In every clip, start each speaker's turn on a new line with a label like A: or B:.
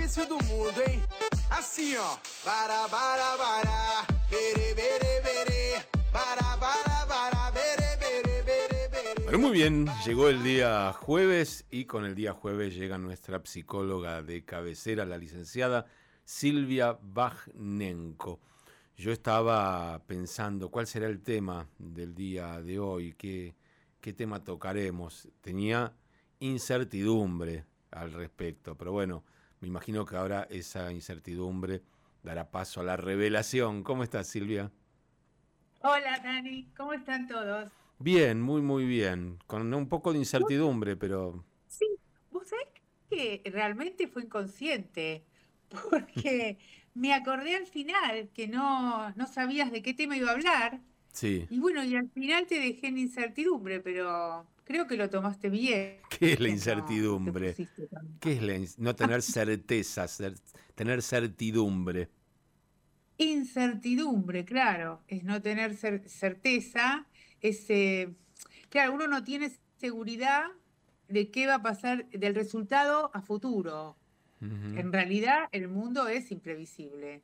A: silêncio do mundo, hein? Assim, ó. Bara, bara, bara. Bere, bere, bere. Bara, bara, bara. Bere, bere, bere, bere.
B: Bueno, muy bien, llegó el día jueves y con el día jueves llega nuestra psicóloga de cabecera, la licenciada Silvia Bajnenko. Yo estaba pensando cuál será el tema del día de hoy, qué tema tocaremos. Tenía incertidumbre al respecto, pero bueno, me imagino que ahora esa incertidumbre dará paso a la revelación. ¿Cómo estás, Silvia?
C: Hola, Dani, ¿cómo están todos?
B: Bien, muy muy bien, con un poco de
C: Vos-
B: incertidumbre, pero
C: Sí, vos sabés que realmente fue inconsciente, porque me acordé al final que no sabías de qué tema iba a hablar,
B: sí.
C: y bueno, y al final te dejé en incertidumbre, pero creo que lo tomaste bien,
B: ¿Qué es la
C: no te
B: incertidumbre?
C: pusiste tan...
B: ¿Qué es no tener certeza, tener certidumbre?
C: Incertidumbre, claro, es no tener certeza, es, claro, uno no tiene seguridad de qué va a pasar del resultado a futuro.
B: Ujú.
C: En realidad, el mundo es imprevisible.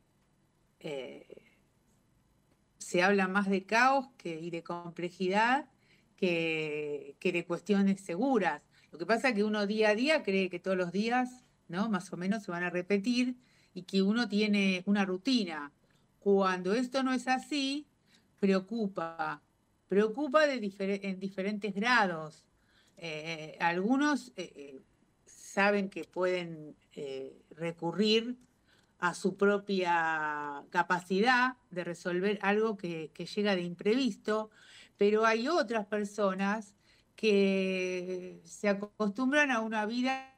C: Eh, Se habla más de caos y de complejidad que de cuestiones seguras. Lo que pasa es que uno día a día cree que todos los días, ¿no? Más o menos se van a repetir y que uno tiene una rutina. Cuando esto no es así, preocupa. Preocupa en diferentes grados. Algunos saben que pueden recurrir a su propia capacidad de resolver algo que llega de imprevisto, pero hay otras personas que se acostumbran a una vida,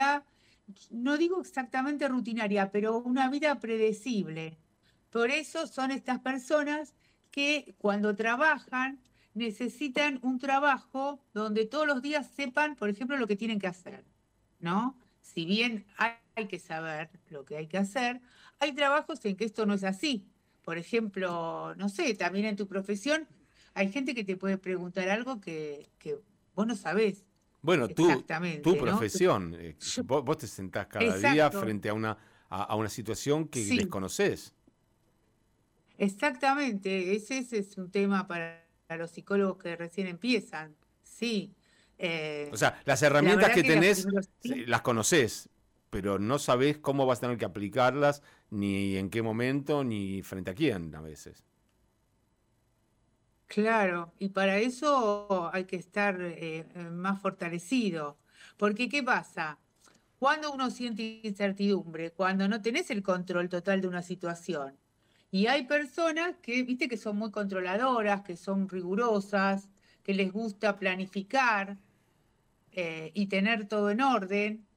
C: no digo exactamente rutinaria, pero una vida predecible. Por eso son estas personas que cuando trabajan necesitan un trabajo donde todos los días sepan, por ejemplo, lo que tienen que hacer, ¿no? Si bien hay que saber lo que hay que hacer, hay trabajos en que esto no es así. Por ejemplo, no sé, también en tu profesión hay gente que te puede preguntar algo que vos no sabés
B: Bueno, tu
C: exactamente, ¿no?
B: profesión,
C: Yo-
B: vos te sentás cada día
C: exacto,
B: frente a una situación que
C: sí,
B: desconoces.
C: exactamente. Ese es un tema para los psicólogos que recién empiezan. Sí.
B: O
C: Eh,
B: sea, las
C: la
B: herramientas
C: verdad
B: que
C: que los
B: tenés
C: primeros tiempos,
B: las conoces, pero no sabés cómo vas a tener que aplicarlas, ni en qué momento, ni frente a quién a veces.
C: claro, y para eso hay que estar más fortalecido. Porque, ¿qué pasa? Cuando uno siente incertidumbre, cuando no tenés el control total de una situación. Y hay personas que, viste, que son muy controladoras, que son rigurosas, que les gusta planificar y tener todo en orden,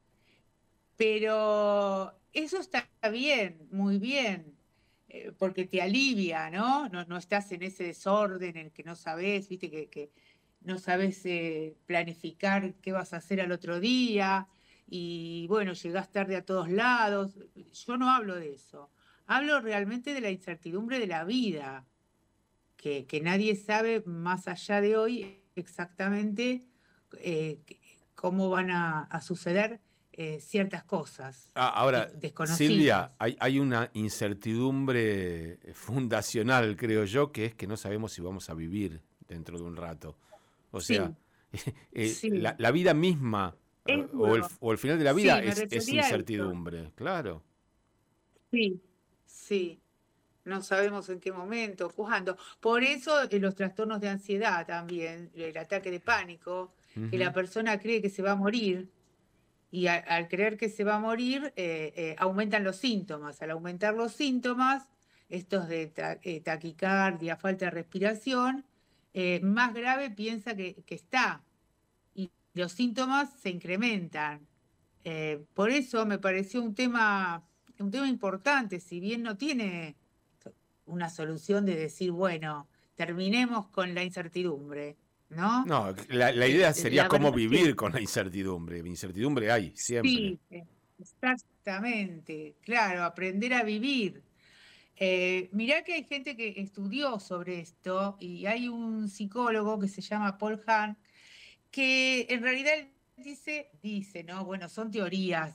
C: pero eso está bien, muy bien, porque te alivia, ¿no? No estás en ese desorden en el que no sabes, viste, que no sabes planificar qué vas a hacer al otro día y bueno, llegás tarde a todos lados. Yo no hablo de eso. Hablo realmente de la incertidumbre de la vida, que nadie sabe más allá de hoy exactamente cómo van a suceder ciertas cosas
B: Ahora, Silvia,
C: desconocidas.
B: hay una incertidumbre fundacional, creo yo, que es que no sabemos si vamos a vivir dentro de un rato. O sea,
C: Sí, sí,
B: la vida misma
C: es duro.
B: o el final de la vida
C: Sí, me
B: es
C: refería a eso.
B: incertidumbre, claro.
C: Sí, sí. No sabemos en qué momento, cuándo. Por eso los trastornos de ansiedad también, el ataque de pánico, que la
B: Ujú.
C: persona cree que se va a morir. Y al creer que se va a morir, aumentan los síntomas. Al aumentar los síntomas, estos de taquicardia, falta de respiración, más grave piensa que está. Y los síntomas se incrementan. Por eso me pareció un tema importante, si bien no tiene una solución de decir, bueno, terminemos con la incertidumbre, ¿no?
B: No, la idea sería
C: La
B: cómo
C: verdad que
B: vivir con la incertidumbre. Incertidumbre hay, siempre.
C: sí, exactamente, claro, aprender a vivir. Mirá que hay gente que estudió sobre esto y hay un psicólogo que se llama Paul Hahn que en realidad él dice, ¿no? Bueno, son teorías,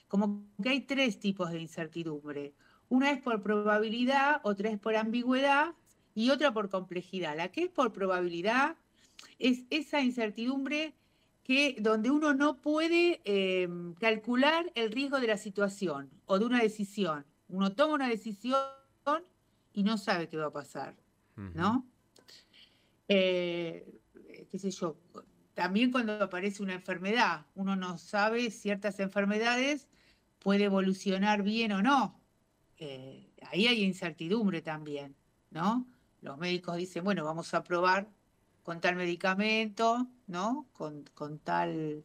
C: como que hay 3 tipos de incertidumbre. Una es por probabilidad, otra es por ambigüedad y otra por complejidad. La que es por probabilidad es esa incertidumbre donde uno no puede calcular el riesgo de la situación o de una decisión. Uno toma una decisión y no sabe qué va a pasar, ¿no? Qué sé yo, también cuando aparece una enfermedad, uno no sabe ciertas enfermedades puede evolucionar bien o no. Ahí hay incertidumbre también, ¿no? Los médicos dicen, bueno, vamos a probar con tal medicamento, ¿no? Con tal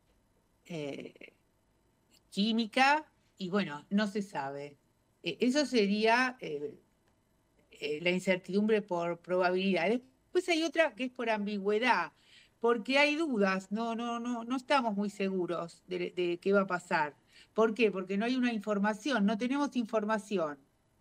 C: química, y bueno, no se sabe. Eso sería la incertidumbre por probabilidad. Después hay otra que es por ambigüedad, porque hay dudas, no estamos muy seguros de qué va a pasar. ¿Por qué? Porque no hay una información, no tenemos información.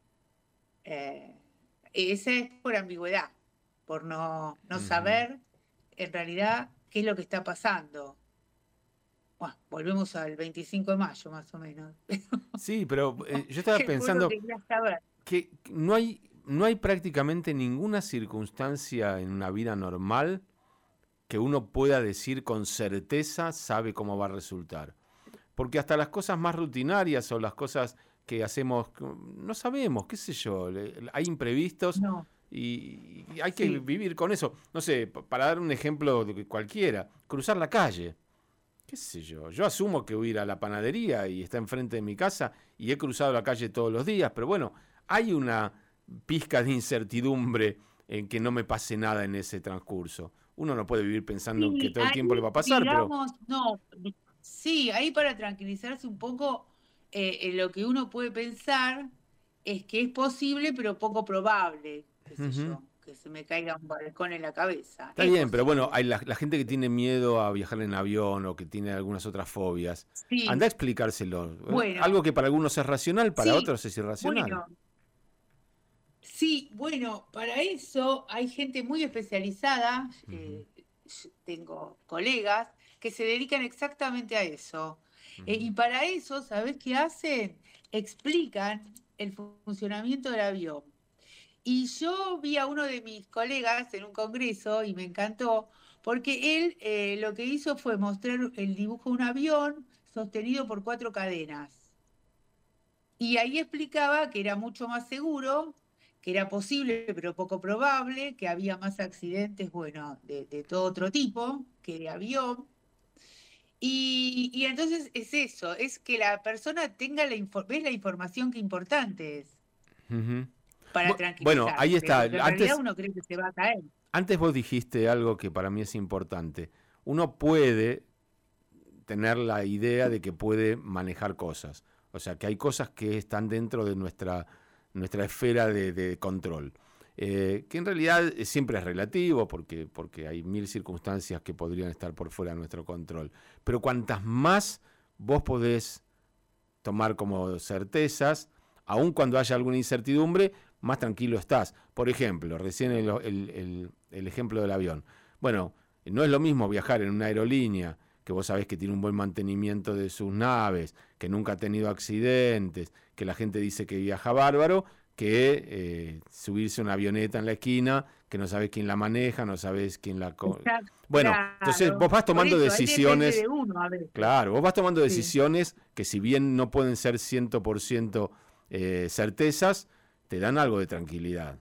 C: Esa es por ambigüedad, por no saber en realidad qué es lo que está pasando. Bueno, volvemos al 25 de mayo más o menos.
B: Sí, pero yo estaba pensando que no hay prácticamente ninguna circunstancia en una vida normal que uno pueda decir con certeza sabe cómo va a resultar. Porque hasta las cosas más rutinarias o las cosas que hacemos, no sabemos, qué sé yo, hay imprevistos y hay que vivir con eso. No sé, para dar un ejemplo de cualquiera, cruzar la calle, qué sé yo asumo que voy a ir a la panadería y está enfrente de mi casa y he cruzado la calle todos los días, pero bueno, hay una pizca de incertidumbre en que no me pase nada en ese transcurso. Uno no puede vivir pensando que todo el tiempo le va a pasar,
C: digamos, pero... Sí, ahí para tranquilizarse un poco, lo que uno puede pensar es que es posible, pero poco probable, qué sé yo, que se me caiga un balcón en la cabeza.
B: Está bien, posible. Pero bueno, hay la gente que tiene miedo a viajar en avión o que tiene algunas otras fobias. Sí. Anda a explicárselo. Bueno, algo que para algunos es racional, para otros es irracional.
C: Bueno, para eso hay gente muy especializada, tengo colegas que se dedican exactamente a eso. Y para eso, ¿sabés qué hacen? Explican el funcionamiento del avión. Y yo vi a uno de mis colegas en un congreso y me encantó, porque él lo que hizo fue mostrar el dibujo de un avión sostenido por 4 cadenas. Y ahí explicaba que era mucho más seguro, que era posible pero poco probable, que había más accidentes, bueno, de todo otro tipo que de avión. Y entonces es eso, es que la persona tenga la información que importante es. Para tranquilizar.
B: Bueno, ahí está.
C: En realidad uno cree que se va a caer.
B: Antes vos dijiste algo que para mí es importante. Uno puede tener la idea de que puede manejar cosas. O sea, que hay cosas que están dentro de nuestra esfera de control. Que en realidad siempre es relativo porque hay 1000 circunstancias que podrían estar por fuera de nuestro control. Pero cuantas más vos podés tomar como certezas, aun cuando haya alguna incertidumbre, más tranquilo estás. Por ejemplo, recién el ejemplo del avión. Bueno, no es lo mismo viajar en una aerolínea que vos sabés que tiene un buen mantenimiento de sus naves, que nunca ha tenido accidentes, que la gente dice que viaja bárbaro, que subirse a una avioneta en la esquina, que no sabés quién la maneja, no sabés quién la... Bueno, claro. Entonces vos vas tomando decisiones... De uno, claro, vos vas tomando decisiones que si bien no pueden ser 100% certezas, te dan algo de tranquilidad.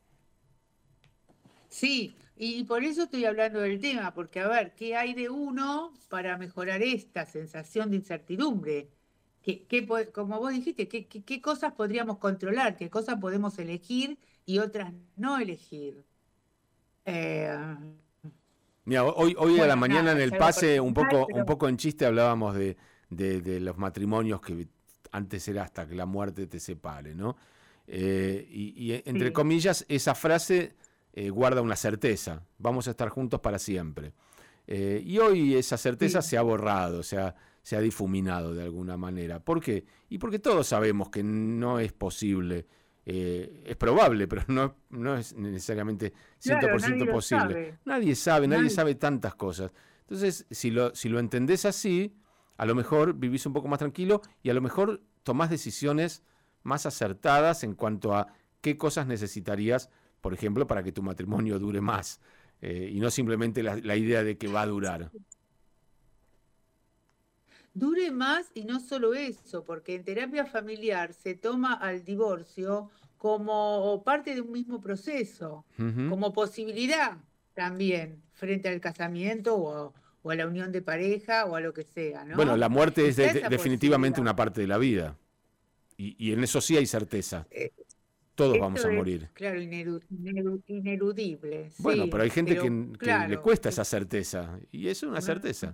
B: Sí, y por eso estoy hablando del tema, porque a ver, ¿qué hay de uno para mejorar esta sensación de incertidumbre? Como vos dijiste, ¿qué cosas podríamos controlar? ¿Qué cosas podemos elegir y otras no elegir? Mira, hoy a la mañana en el pase, un poco en chiste, hablábamos de los matrimonios que antes era hasta que la muerte te separe, ¿no? Y entre comillas, esa frase guarda una certeza, vamos a estar juntos para siempre. Y hoy esa certeza se ha borrado, se ha difuminado de alguna manera. ¿Por qué? Y porque todos sabemos que no es posible, es probable, pero no es necesariamente 100% posible. Nadie sabe tantas cosas. Entonces, si lo entendés así, a lo mejor vivís un poco más tranquilo y a lo mejor tomás decisiones más acertadas en cuanto a qué cosas necesitarías, por ejemplo, para que tu matrimonio dure más, y no simplemente la idea de que va a durar.
C: Dure más y no solo eso, porque en terapia familiar se toma al divorcio como parte de un mismo proceso,
B: Ujú.
C: como posibilidad también frente al casamiento o a la unión de pareja o a lo que sea,
B: Bueno,
C: ¿no?
B: la muerte es
C: Está esa
B: definitivamente
C: posibilidad.
B: una parte de la vida. Y en eso sí hay certeza.
C: Eh,
B: Todos vamos
C: Esto
B: a
C: es,
B: morir.
C: claro, ineludible,
B: Bueno, pero
C: sí,
B: hay gente
C: pero
B: que le
C: claro,
B: cuesta esa certeza. Y eso es una certeza.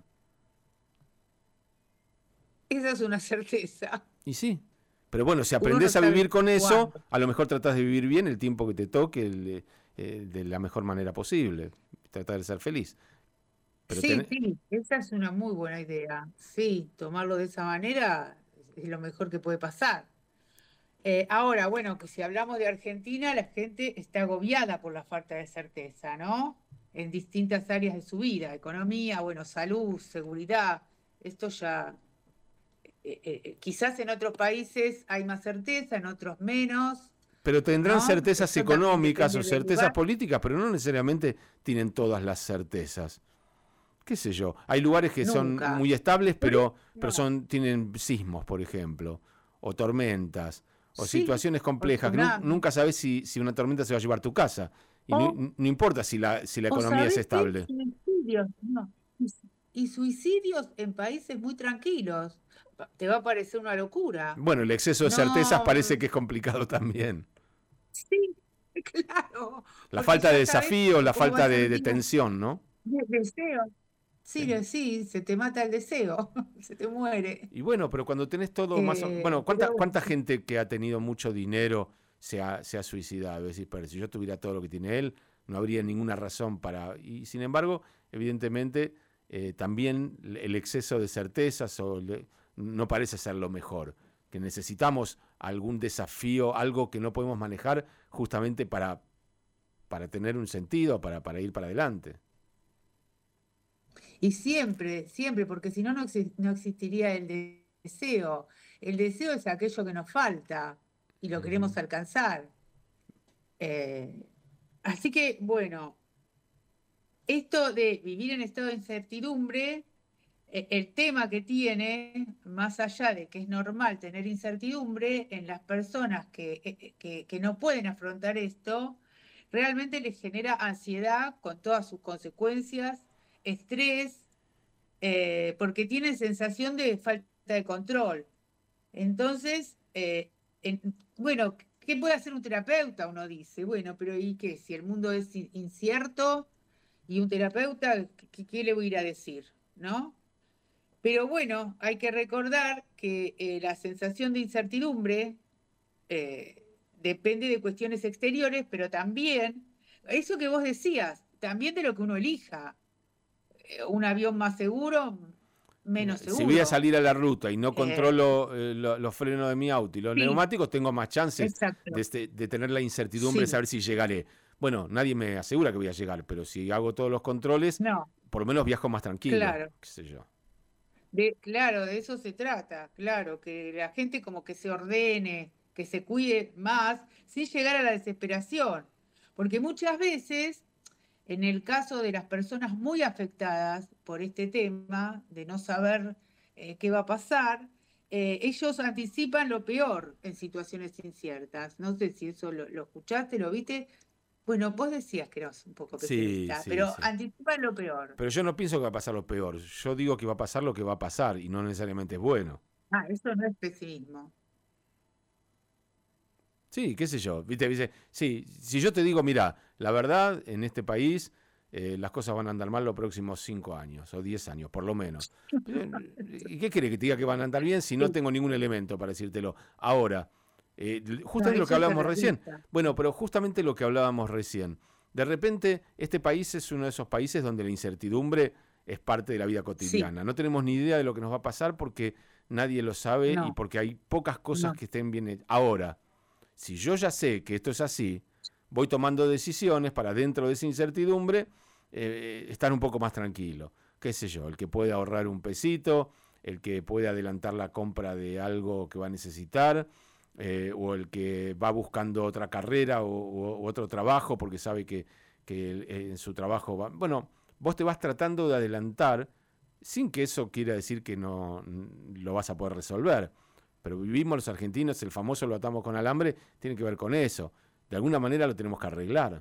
C: esa es una certeza.
B: Y sí. Pero bueno, si
C: Uno no
B: aprendés a
C: sabe
B: vivir con eso,
C: cuándo.
B: a lo mejor tratás de vivir bien el tiempo que te toque de la mejor manera posible. Tratar de ser feliz. Pero
C: Sí, sí, esa es una muy buena idea. Sí, tomarlo de esa manera es lo mejor que puede pasar. Ahora, bueno, que si hablamos de Argentina, la gente está agobiada por la falta de certeza, ¿no? En distintas áreas de su vida, economía, bueno, salud, seguridad. Esto ya, quizás en otros países hay más certeza, en otros menos,
B: pero tendrán
C: ¿no?
B: certezas
C: Esto también
B: económicas o
C: depende del
B: certezas
C: lugar.
B: políticas, pero no necesariamente tienen todas las certezas. Qué sé yo. Hay lugares que son
C: Nunca.
B: muy estables,
C: Por eso,
B: pero
C: no.
B: tienen sismos, por ejemplo, o tormentas, o
C: Sí,
B: situaciones
C: o
B: complejas, que
C: tsunami.
B: nunca sabes si una tormenta se va a llevar tu casa. Y
C: O
B: no importa si la
C: O
B: economía es
C: sabés qué,
B: estable.
C: suicidios, no. Y suicidios en países muy tranquilos. Te va a parecer una locura.
B: Bueno, el exceso de certezas
C: No,
B: parece que es complicado también.
C: sí, claro,
B: La
C: porque
B: falta de
C: ya sabes
B: desafío, la
C: cómo va
B: falta
C: a ser el
B: de
C: último
B: tensión, ¿no?
C: deseo. Sí,
B: Sí.
C: sí, se te mata el deseo, se te muere.
B: Y bueno, pero cuando tenés todo más... Bueno,
C: Pero
B: ¿cuánta
C: bueno,
B: gente que ha tenido mucho dinero se ha suicidado? Es decir, pero si yo tuviera todo lo que tiene él, no habría ninguna razón para... Y sin embargo, evidentemente, también el exceso de certezas no parece ser lo mejor. Que necesitamos algún desafío, algo que no podemos manejar justamente para tener un sentido, para ir para adelante.
C: y siempre, siempre, porque si no, no existiría el deseo. El deseo es aquello que nos falta y lo
B: Ujú.
C: queremos alcanzar. Eh, Así que, bueno, esto de vivir en estado de incertidumbre, el tema que tiene, más allá de que es normal tener incertidumbre en las personas que no pueden afrontar esto, realmente les genera ansiedad con todas sus consecuencias, estrés, porque tienen sensación de falta de control. Entonces, bueno, ¿qué puede hacer un terapeuta? Uno dice, bueno, pero ¿y qué? Si el mundo es incierto y un terapeuta, ¿qué le voy a ir a decir? ¿No? Pero bueno, hay que recordar que la sensación de incertidumbre depende de cuestiones exteriores, pero también, eso que vos decías, también de lo que uno elija. Un avión más seguro, menos
B: Si voy a
C: seguro.
B: salir a la ruta y no
C: Eh,
B: controlo los frenos de mi auto y los
C: sí,
B: neumáticos, tengo más chances
C: exacto.
B: de tener la incertidumbre de
C: Sí,
B: saber si llegaré. Bueno, nadie me asegura que voy a llegar, pero si hago todos los controles,
C: no,
B: por lo menos viajo más tranquilo,
C: claro.
B: qué sé yo.
C: Claro, de eso se trata, claro, que la gente como que se ordene, que se cuide más, sin llegar a la desesperación. Porque muchas veces, en el caso de las personas muy afectadas por este tema, de no saber qué va a pasar, ellos anticipan lo peor en situaciones inciertas. No sé si eso lo escuchaste, lo viste. Bueno, vos decías que eras un poco
B: Sí,
C: pesimista,
B: sí,
C: pero
B: sí.
C: anticipan lo peor.
B: Pero yo no pienso que va a pasar lo peor. Yo digo que va a pasar lo que va a pasar y no necesariamente es bueno.
C: Ah, eso no es pesimismo.
B: Sí, qué sé yo. ¿Viste? Sí, si yo te digo, mira, la verdad, en este país las cosas van a andar mal los próximos 5 años o 10 años, por lo menos. ¿Y qué quiere que te diga que van a andar bien si no
C: Sí,
B: tengo ningún elemento para decírtelo? Ahora,
C: no,
B: justamente lo que
C: eso es
B: hablábamos recién.
C: realista.
B: Bueno, pero justamente lo que hablábamos recién. De repente, este país es uno de esos países donde la incertidumbre es parte de la vida
C: Sí,
B: cotidiana. No tenemos ni idea de lo que nos va a pasar porque nadie lo sabe y
C: no,
B: porque hay pocas cosas
C: no.
B: que estén bien hechas. Ahora, si yo ya sé que esto es así, voy tomando decisiones para dentro de esa incertidumbre estar un poco más tranquilo. Qué sé yo, el que puede ahorrar un pesito, el que puede adelantar la compra de algo que va a necesitar, o el que va buscando otra carrera o otro trabajo porque sabe que en su trabajo va... Bueno, vos te vas tratando de adelantar sin que eso quiera decir que no lo vas a poder resolver. Pero vivimos los argentinos, el famoso lo atamos con alambre, tiene que ver con eso. De alguna manera lo tenemos que arreglar.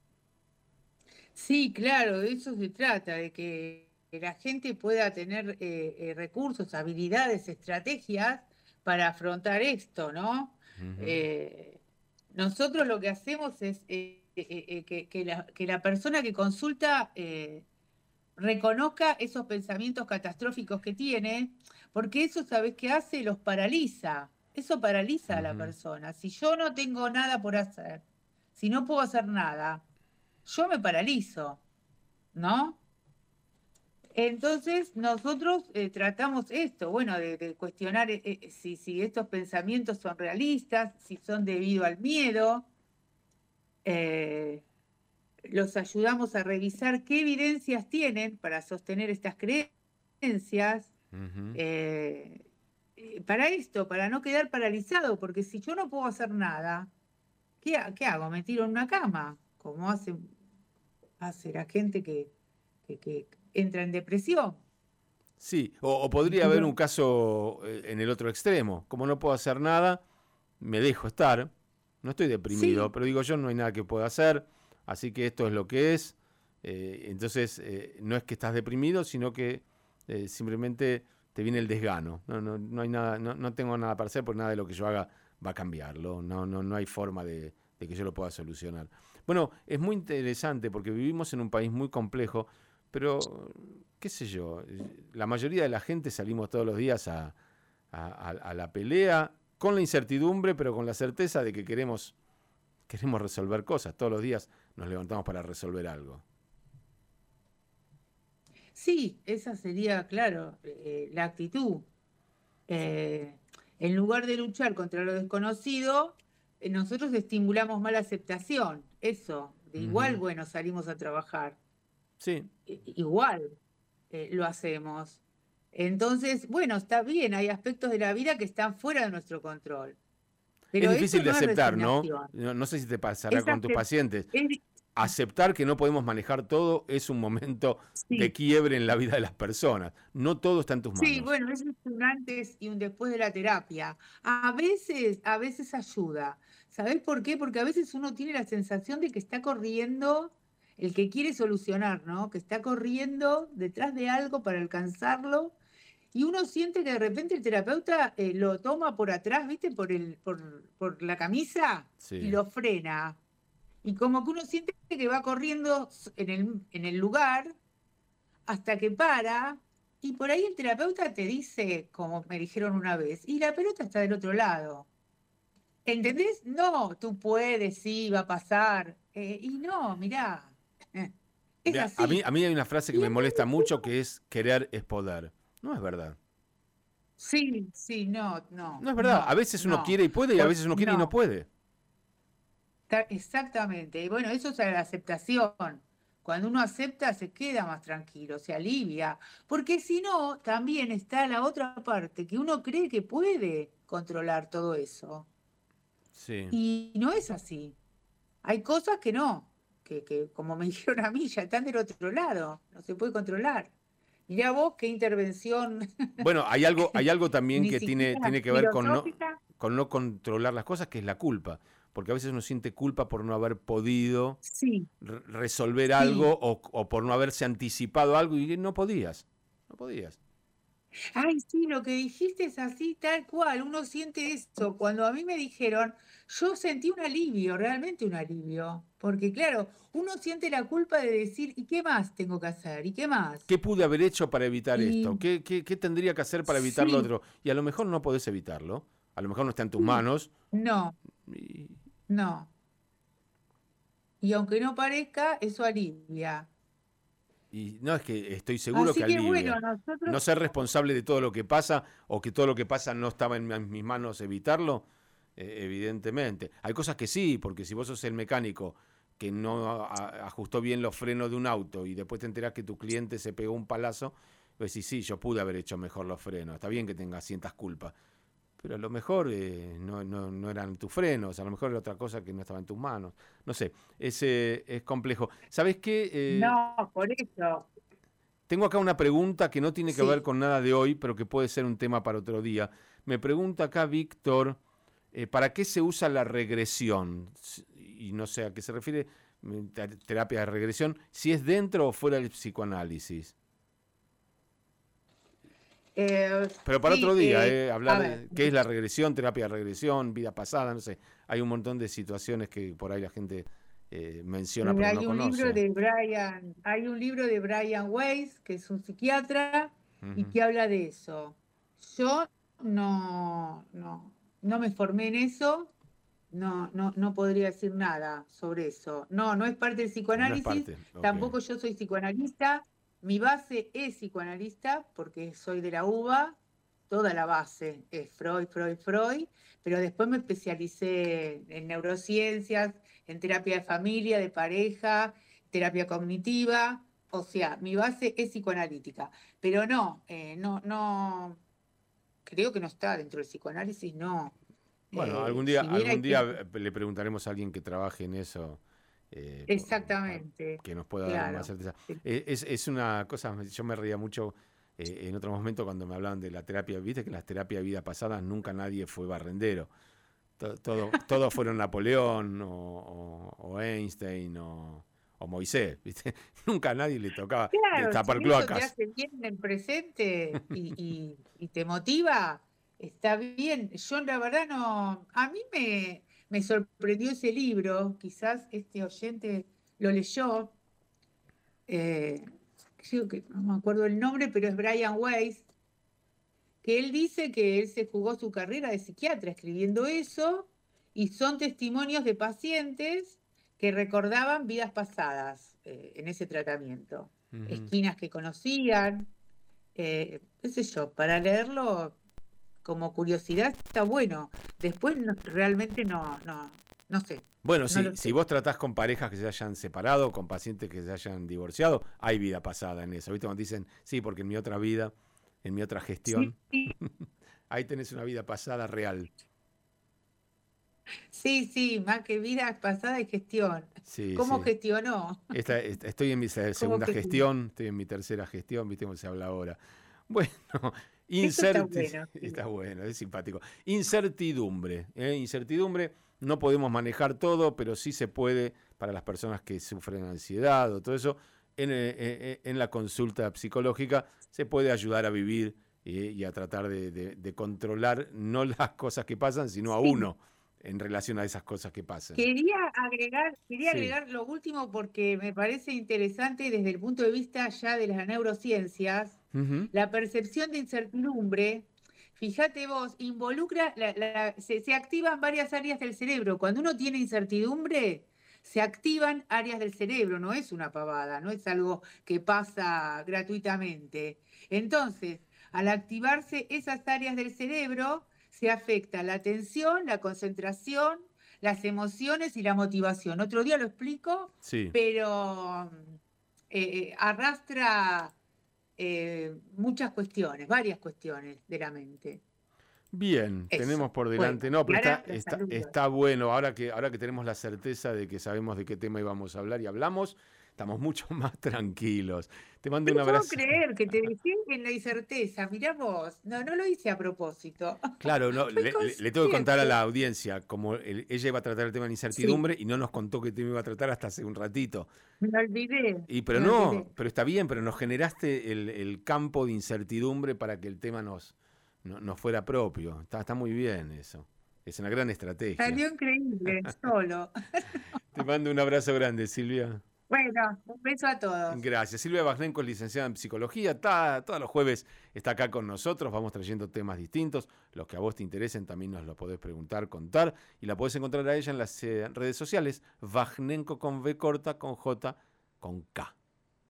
C: Sí, claro, de eso se trata, de que la gente pueda tener recursos, habilidades, estrategias para afrontar esto, ¿no?
B: Uh-huh.
C: Nosotros lo que hacemos es que la persona que consulta reconozca esos pensamientos catastróficos que tiene, porque eso, ¿sabes qué hace? Los paraliza. Eso paraliza a la
B: Uh-huh.
C: persona. Si yo no tengo nada por hacer, si no puedo hacer nada, yo me paralizo, ¿no? Entonces nosotros tratamos esto, bueno, de cuestionar si estos pensamientos son realistas, si son debido al miedo. Los ayudamos a revisar qué evidencias tienen para sostener estas creencias,
B: Uh-huh.
C: eh, para esto, para no quedar paralizado, porque si yo no puedo hacer nada, ¿qué hago? ¿Me tiro en una cama? Como hace la gente que entra en depresión.
B: Sí, o podría haber un caso en el otro extremo. Como no puedo hacer nada, me dejo estar. No estoy deprimido,
C: Sí,
B: pero digo yo, no hay nada que pueda hacer, así que esto es lo que es. Entonces, no es que estás deprimido, sino que simplemente te viene el desgano. No hay nada, no tengo nada para hacer, porque nada de lo que yo haga va a cambiarlo. No hay forma de que yo lo pueda solucionar. Bueno, es muy interesante porque vivimos en un país muy complejo, pero qué sé yo, la mayoría de la gente salimos todos los días a la pelea con la incertidumbre, pero con la certeza de que queremos resolver cosas. Todos los días nos levantamos para resolver algo.
C: sí, esa sería, claro, la actitud. Eh, en lugar de luchar contra lo desconocido, nosotros estimulamos mala aceptación. Eso, de igual,
B: Ujú.
C: bueno, salimos a trabajar.
B: Sí,
C: Igual lo hacemos. Entonces, bueno, está bien, hay aspectos de la vida que están fuera de nuestro control,
B: es
C: pero
B: difícil
C: eso
B: de
C: no es
B: aceptar, ¿no?
C: resignación.
B: No sé si te pasará
C: Es
B: con tus pacientes.
C: es-
B: Aceptar que no podemos manejar todo es un momento de
C: sí,
B: quiebre en la vida de las personas. No todo está en tus
C: sí,
B: manos.
C: bueno, eso es un antes y un después de la terapia. A veces ayuda. ¿Sabés por qué? Porque a veces uno tiene la sensación de que está corriendo, el que quiere solucionar, ¿no? Que está corriendo detrás de algo para alcanzarlo. Y uno siente que de repente el terapeuta lo toma por atrás, ¿viste? Por la camisa y
B: Sí.
C: lo frena. Y como que uno siente que va corriendo en el lugar hasta que para. Y por ahí el terapeuta te dice, como me dijeron una vez, y la pelota está del otro lado. ¿Entendés? No, tú puedes, sí, va a pasar. Y no, mirá, eh, es
B: Mira,
C: así.
B: a mí hay una frase que
C: Y
B: me
C: en
B: molesta
C: realidad,
B: mucho que es querer es poder. No es verdad.
C: sí, sí, no, no,
B: No es verdad. A
C: no,
B: veces uno
C: no.
B: quiere y puede y a veces uno quiere y no
C: No.
B: puede.
C: Exactamente. Y bueno, eso es la aceptación. Cuando uno acepta, se queda más tranquilo, se alivia. Porque si no, también está la otra parte, que uno cree que puede controlar todo eso.
B: Sí.
C: Y no es así. Hay cosas que no, que como me dijeron a mí, ya están del otro lado. No se puede controlar. Mirá vos qué intervención,
B: Bueno, hay algo también
C: ni
B: que
C: siquiera
B: tiene que ver
C: filosófica.
B: con no controlar las cosas, que es la culpa. Porque a veces uno siente culpa por no haber podido
C: Sí,
B: resolver
C: sí.
B: algo o por no haberse anticipado algo y no podías. No podías.
C: Ay, sí, lo que dijiste es así, tal cual. Uno siente eso. Cuando a mí me dijeron, yo sentí un alivio, realmente un alivio. Porque claro, uno siente la culpa de decir, ¿y qué más tengo que hacer? ¿Y qué más?
B: ¿Qué pude haber hecho para evitar
C: Y
B: esto? ¿Qué tendría que hacer para evitar lo
C: sí,
B: otro? Y a lo mejor no podés evitarlo. A lo mejor no está en tus
C: sí,
B: manos.
C: no,
B: Y,
C: no. Y aunque no parezca, eso alivia.
B: y no es que estoy seguro que
C: Así que bueno,
B: alivia.
C: nosotros,
B: No ser responsable de todo lo que pasa o que todo lo que pasa no estaba en mis manos evitarlo, evidentemente. Hay cosas que sí, porque si vos sos el mecánico que no ajustó bien los frenos de un auto y después te enterás que tu cliente se pegó un palazo, Pues sí, yo pude haber hecho mejor los frenos. Está bien que tengas ciertas culpas, pero a lo mejor no eran tus frenos, a lo mejor era otra cosa que no estaba en tus manos. No sé, es complejo. ¿Sabés qué?
C: No, por eso.
B: Tengo acá una pregunta que no tiene que ver
C: Sí.
B: con nada de hoy, pero que puede ser un tema para otro día. Me pregunta acá Víctor, ¿para qué se usa la regresión? Y no sé a qué se refiere terapia de regresión, si es dentro o fuera del psicoanálisis. Pero para
C: Sí,
B: otro día,
C: a
B: hablar
C: ver,
B: de qué es la regresión, terapia de regresión, vida pasada, no sé. Hay un montón de situaciones que por ahí la gente menciona pero no conoce.
C: Hay un libro de Brian Weiss, que es un psiquiatra, y
B: Ujú.
C: que habla de eso. Yo no me formé en eso, no podría decir nada sobre eso. No es parte del
B: No es
C: psicoanálisis,
B: parte, ok.
C: tampoco yo soy psicoanalista. Mi base es psicoanalista porque soy de la UBA, toda la base es Freud, pero después me especialicé en neurociencias, en terapia de familia, de pareja, terapia cognitiva, o sea, mi base es psicoanalítica, pero no, creo que no está dentro del psicoanálisis, no.
B: Bueno, algún día,
C: Si bien hay
B: algún día
C: gente.
B: le preguntaremos a alguien que trabaje en eso, para
C: Exactamente,
B: que nos pueda dar más
C: claro.
B: certeza. Es una cosa, yo me reía mucho en otro momento cuando me hablaban de la terapia, viste que las terapias de vida pasadas nunca nadie fue barrendero. Todos fueron Napoleón o Einstein o Moisés, ¿viste? Nunca a nadie le tocaba
C: Claro,
B: destapar
C: si eso te
B: cloacas.
C: hace bien en el presente y te motiva, está bien. Yo la verdad no, a mí me sorprendió ese libro, quizás este oyente lo leyó, eh, creo que no me acuerdo el nombre, pero es Brian Weiss, que él dice que él se jugó su carrera de psiquiatra escribiendo eso, y son testimonios de pacientes que recordaban vidas pasadas en ese tratamiento,
B: Ujú.
C: esquinas que conocían, qué sé yo, para leerlo como curiosidad está bueno. Después realmente no sé,
B: Bueno,
C: no
B: sí,
C: lo
B: si
C: sé.
B: vos tratás con parejas que se hayan separado, con pacientes que se hayan divorciado, hay vida pasada en eso. ¿Viste? Cuando dicen, sí, porque en mi otra vida, en mi otra
C: Sí,
B: gestión, ahí tenés una vida pasada real.
C: sí, más que vida pasada y gestión.
B: Sí,
C: ¿Cómo
B: sí.
C: gestionó?
B: Estoy en mi
C: ¿Cómo
B: segunda
C: gestionó?
B: gestión, estoy en mi tercera gestión, ¿viste cómo se habla ahora? Bueno,
C: Eso está bueno. Sí.
B: está bueno, es simpático. Incertidumbre, ¿eh? Incertidumbre, no podemos manejar todo, pero sí se puede para las personas que sufren ansiedad o todo eso. En la consulta psicológica se puede ayudar a vivir y a tratar de controlar no las cosas que pasan, sino a
C: Sí,
B: uno en relación a esas cosas que pasan.
C: quería
B: Sí.
C: agregar lo último porque me parece interesante desde el punto de vista ya de las neurociencias,
B: Ujú.
C: la percepción de incertidumbre. Fíjate vos, involucra, se activan varias áreas del cerebro. Cuando uno tiene incertidumbre, se activan áreas del cerebro, no es una pavada, no es algo que pasa gratuitamente. Entonces, al activarse esas áreas del cerebro, se afecta la atención, la concentración, las emociones y la motivación. Otro día lo explico,
B: Sí.
C: pero arrastra muchas cuestiones, varias cuestiones de la mente.
B: Bien, tenemos
C: Eso.
B: por delante.
C: Bueno,
B: No,
C: y
B: pero
C: ahora la salud.
B: está bueno. Ahora que tenemos la certeza de que sabemos de qué tema íbamos a hablar y hablamos, estamos mucho más tranquilos. Te mando
C: No
B: un
C: puedo
B: abrazo.
C: creer que te dejé en la incerteza. Mirá vos, no lo hice a propósito.
B: Claro, no,
C: Fue
B: le tengo que contar a
C: consciente.
B: la audiencia, como ella iba a tratar el tema de la
C: Sí,
B: incertidumbre y no nos contó qué tema iba a tratar hasta hace un ratito.
C: me olvidé,
B: Pero
C: me
B: no,
C: olvidé.
B: pero está bien, pero nos generaste el campo de incertidumbre para que el tema nos fuera propio. Está muy bien eso. Es una gran estrategia.
C: Salió increíble, solo.
B: Te mando un abrazo grande, Silvia.
C: Bueno, un beso a todos.
B: Gracias. Silvia Bajnenko es licenciada en psicología. Todos los jueves está acá con nosotros. Vamos trayendo temas distintos. Los que a vos te interesen también nos lo podés preguntar, contar. Y la podés encontrar a ella en las redes sociales. Bajnenko con V corta, con J, con K.